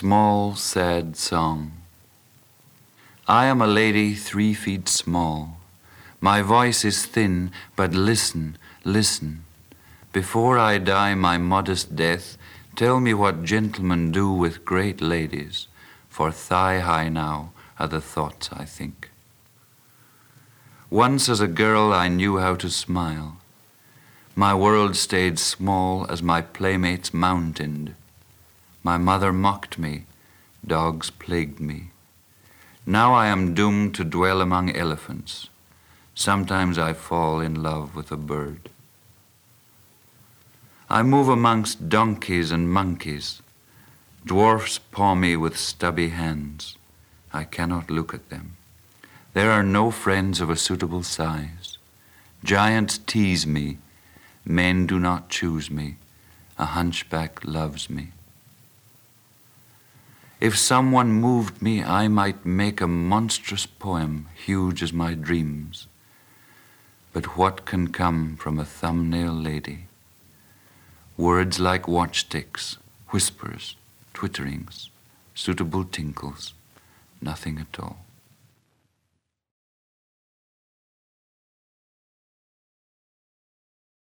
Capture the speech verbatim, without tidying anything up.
small, sad song. I am a lady three feet small. My voice is thin, but listen, listen. Before I die my modest death, tell me what gentlemen do with great ladies, for thigh-high now are the thoughts I think. Once as a girl I knew how to smile. My world stayed small as my playmates mountained. My mother mocked me, dogs plagued me. Now I am doomed to dwell among elephants. Sometimes I fall in love with a bird. I move amongst donkeys and monkeys. Dwarfs paw me with stubby hands. I cannot look at them. There are no friends of a suitable size. Giants tease me. Men do not choose me. A hunchback loves me. If someone moved me, I might make a monstrous poem, huge as my dreams. But what can come from a thumbnail lady? Words like watchsticks, whispers, twitterings, suitable tinkles, nothing at all.